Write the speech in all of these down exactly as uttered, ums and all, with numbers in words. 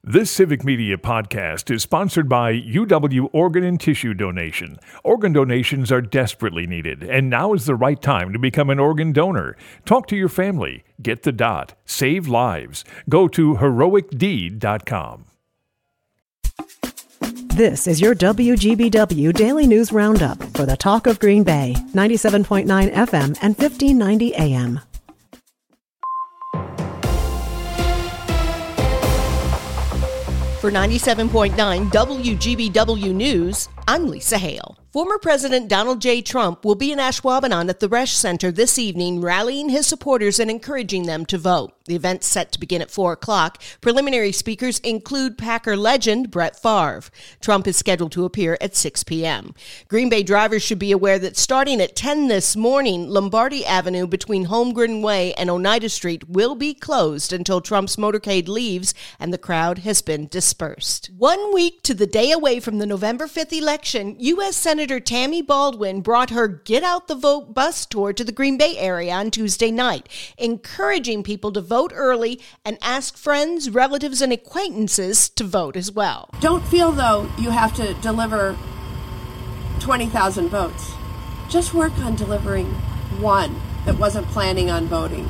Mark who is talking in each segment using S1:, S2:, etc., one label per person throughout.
S1: This Civic Media podcast is sponsored by U W Organ and Tissue Donation. Organ donations are desperately needed, and now is the right time to become an organ donor. Talk to your family. Get the dot. Save lives. Go to heroic deed dot com.
S2: This is your W G B W Daily News Roundup for the Talk of Green Bay, ninety-seven point nine F M and fifteen ninety A M.
S3: For ninety-seven point nine W G B W News, I'm Lisa Hale. Former President Donald J. Trump will be in Ashwaubenon at the Resch Center this evening, rallying his supporters and encouraging them to vote. The event's set to begin at four o'clock. Preliminary speakers include Packer legend Brett Favre. Trump is scheduled to appear at six p.m. Green Bay drivers should be aware that starting at ten this morning, Lombardi Avenue between Holmgren Way and Oneida Street will be closed until Trump's motorcade leaves and the crowd has been dispersed. One week to the day away from the November fifth election, U S Senator Senator Tammy Baldwin brought her Get Out the Vote bus tour to the Green Bay area on Tuesday night, encouraging people to vote early and ask friends, relatives, and acquaintances to vote as well.
S4: Don't feel, though, you have to deliver twenty thousand votes. Just work on delivering one that wasn't planning on voting.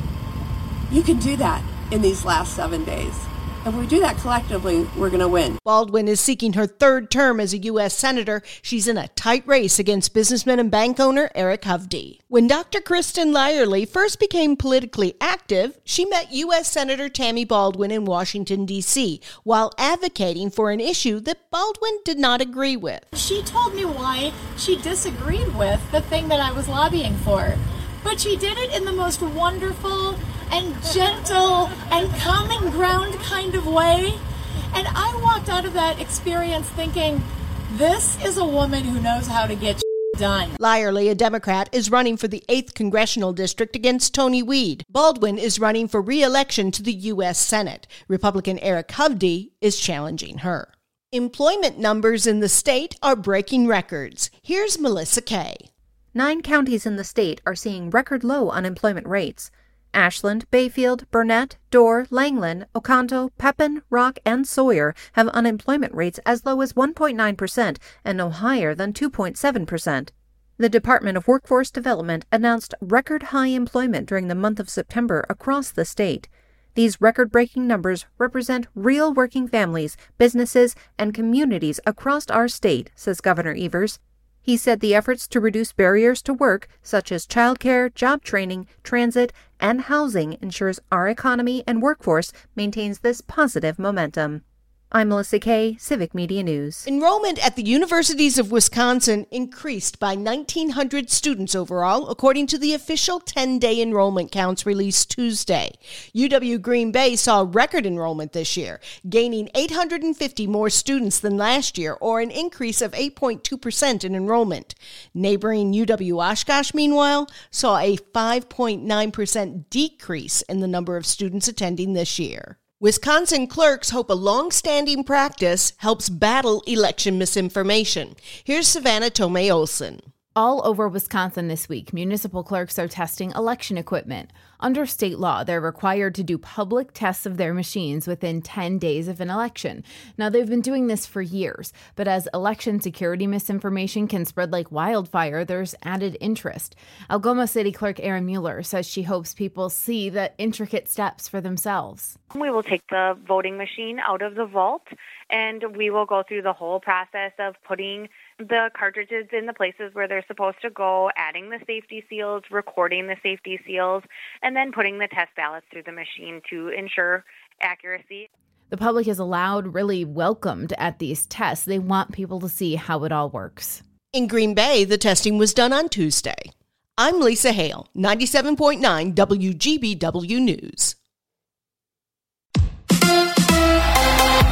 S4: You can do that in these last seven days. If we do that collectively, we're going to win.
S3: Baldwin is seeking her third term as a U S Senator. She's in a tight race against businessman and bank owner Eric Hovde. When Doctor Kristen Lyerly first became politically active, she met U S Senator Tammy Baldwin in Washington, D C, while advocating for an issue that Baldwin did not agree with.
S5: She told me why she disagreed with the thing that I was lobbying for. But she did it in the most wonderful and gentle and common ground kind of way. And I walked out of that experience thinking, this is a woman who knows how to get done.
S3: Lyerly, a Democrat, is running for the eighth Congressional District against Tony Weed. Baldwin is running for re-election to the U S Senate. Republican Eric Hovde is challenging her. Employment numbers in the state are breaking records. Here's Melissa Kay.
S6: Nine counties in the state are seeing record low unemployment rates. Ashland, Bayfield, Burnett, Dorr, Langland, Oconto, Pepin, Rock, and Sawyer have unemployment rates as low as one point nine percent and no higher than two point seven percent. The Department of Workforce Development announced record high employment during the month of September across the state. These record-breaking numbers represent real working families, businesses, and communities across our state, says Governor Evers. He said the efforts to reduce barriers to work, such as childcare, job training, transit, and housing, ensures our economy and workforce maintains this positive momentum. I'm Melissa Kay, Civic Media News.
S3: Enrollment at the universities of Wisconsin increased by nineteen hundred students overall, according to the official ten-day enrollment counts released Tuesday. U W Green Bay saw record enrollment this year, gaining eight hundred fifty more students than last year, or an increase of eight point two percent in enrollment. Neighboring U W Oshkosh, meanwhile, saw a five point nine percent decrease in the number of students attending this year. Wisconsin clerks hope a long-standing practice helps battle election misinformation. Here's Savannah Tomei Olson.
S7: All over Wisconsin this week, municipal clerks are testing election equipment. Under state law, they're required to do public tests of their machines within ten days of an election. Now, they've been doing this for years, but as election security misinformation can spread like wildfire, there's added interest. Algoma City Clerk Erin Mueller says she hopes people see the intricate steps for themselves.
S8: We will take the voting machine out of the vault, and we will go through the whole process of putting the cartridges in the places where they're supposed to go, adding the safety seals, recording the safety seals, and then putting the test ballots through the machine to ensure accuracy.
S7: The public is allowed, really welcomed at these tests. They want people to see how it all works.
S3: In Green Bay, the testing was done on Tuesday. I'm Lisa Hale, ninety-seven point nine W G B W News.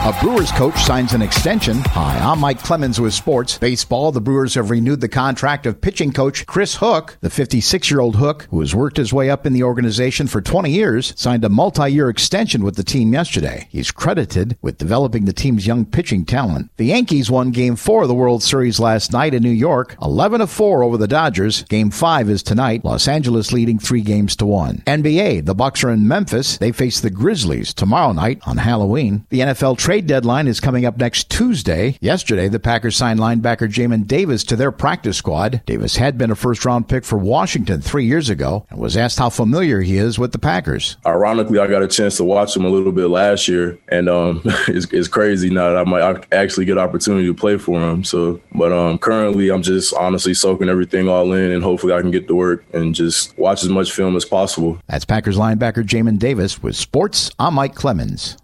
S9: A Brewers coach signs an extension. Hi, I'm Mike Clemens with sports. Baseball, the Brewers have renewed the contract of pitching coach Chris Hook. The fifty-six-year-old Hook, who has worked his way up in the organization for twenty years, signed a multi-year extension with the team yesterday. He's credited with developing the team's young pitching talent. The Yankees won Game four of the World Series last night in New York, eleven to four over the Dodgers. Game five is tonight, Los Angeles leading three games to one. N B A, the Bucks are in Memphis. They face the Grizzlies tomorrow night on Halloween. The N F L trade deadline is coming up next Tuesday. Yesterday, the Packers signed linebacker Jamin Davis to their practice squad. Davis had been a first-round pick for Washington three years ago and was asked how familiar he is with the Packers.
S10: Ironically, I got a chance to watch him a little bit last year, and um, it's, it's crazy now that I might actually get opportunity to play for him. So, but um, currently, I'm just honestly soaking everything all in, and hopefully I can get to work and just watch as much film as possible.
S9: That's Packers linebacker Jamin Davis with sports. I'm Mike Clemens.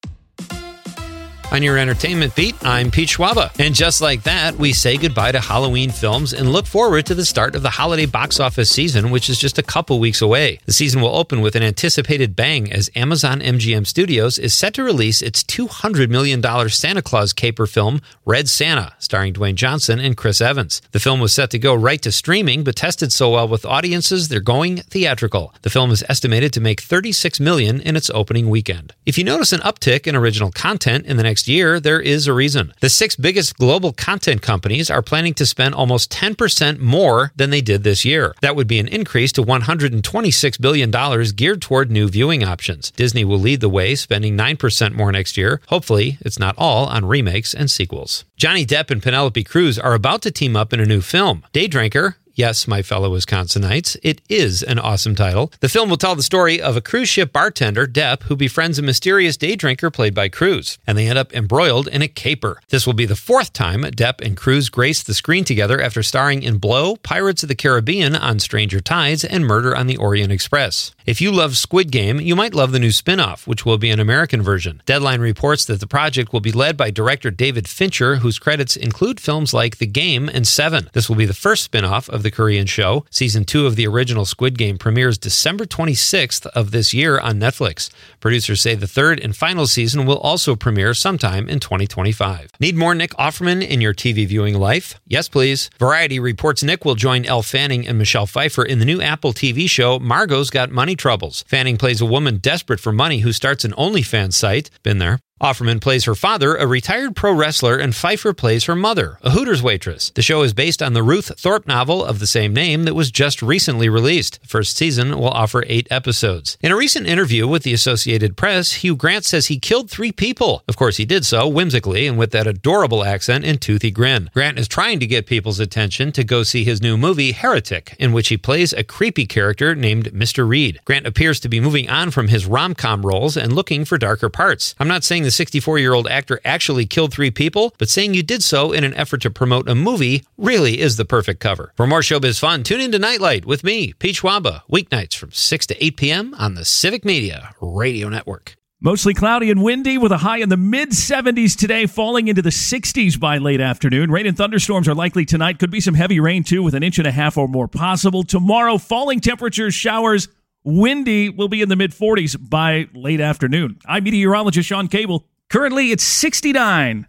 S11: On your entertainment beat, I'm Pete Schwaba. And just like that, we say goodbye to Halloween films and look forward to the start of the holiday box office season, which is just a couple weeks away. The season will open with an anticipated bang as Amazon M G M Studios is set to release its two hundred million dollars Santa Claus caper film, Red Santa, starring Dwayne Johnson and Chris Evans. The film was set to go right to streaming, but tested so well with audiences, they're going theatrical. The film is estimated to make thirty-six million dollars in its opening weekend. If you notice an uptick in original content in the next year, there is a reason. The six biggest global content companies are planning to spend almost ten percent more than they did this year. That would be an increase to one hundred twenty-six billion dollars geared toward new viewing options. Disney will lead the way, spending nine percent more next year. Hopefully, it's not all on remakes and sequels. Johnny Depp and Penelope Cruz are about to team up in a new film, Day Drinker. Yes, my fellow Wisconsinites, it is an awesome title. The film will tell the story of a cruise ship bartender, Depp, who befriends a mysterious day drinker played by Cruz, and they end up embroiled in a caper. This will be the fourth time Depp and Cruz grace the screen together after starring in Blow, Pirates of the Caribbean on Stranger Tides, and Murder on the Orient Express. If you love Squid Game, you might love the new spin-off, which will be an American version. Deadline reports that the project will be led by director David Fincher, whose credits include films like The Game and Seven. This will be the first spin-off of the Korean show. Season two of the original Squid Game premieres December twenty-sixth of this year on Netflix. Producers say the third and final season will also premiere sometime in twenty twenty-five. Need more Nick Offerman in your T V viewing life? Yes, please. Variety reports Nick will join Elle Fanning and Michelle Pfeiffer in the new Apple T V show Margot's Got Money Troubles. Fanning plays a woman desperate for money who starts an OnlyFans site. Been there. Offerman plays her father, a retired pro wrestler, and Pfeiffer plays her mother, a Hooters waitress. The show is based on the Ruth Thorpe novel of the same name that was just recently released. The first season will offer eight episodes. In a recent interview with the Associated Press, Hugh Grant says he killed three people. Of course, he did so whimsically and with that adorable accent and toothy grin. Grant is trying to get people's attention to go see his new movie, Heretic, in which he plays a creepy character named Mister Reed. Grant appears to be moving on from his rom-com roles and looking for darker parts. I'm not saying the sixty-four-year-old actor actually killed three people, but saying you did so in an effort to promote a movie really is the perfect cover. For more showbiz fun, tune into Nightlight with me, Pete Schwaba, weeknights from six to eight p.m. on the Civic Media Radio Network.
S12: Mostly cloudy and windy with a high in the mid seventies today, falling into the sixties by late afternoon. Rain and thunderstorms are likely tonight. Could be some heavy rain, too, with an inch and a half or more possible. Tomorrow, falling temperatures, showers, windy will be in the mid forties by late afternoon. I'm meteorologist Sean Cable. Currently, it's sixty-nine.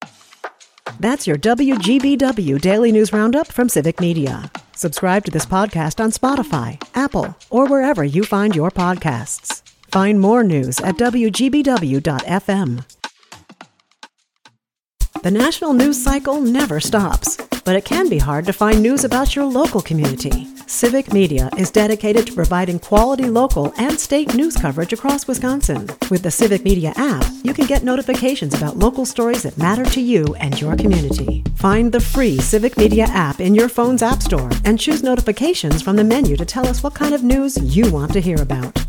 S2: That's your W G B W Daily News Roundup from Civic Media. Subscribe to this podcast on Spotify, Apple, or wherever you find your podcasts. Find more news at W G B W dot F M. The national news cycle never stops, but it can be hard to find news about your local community. Civic Media is dedicated to providing quality local and state news coverage across Wisconsin. With the Civic Media app, you can get notifications about local stories that matter to you and your community. Find the free Civic Media app in your phone's app store and choose notifications from the menu to tell us what kind of news you want to hear about.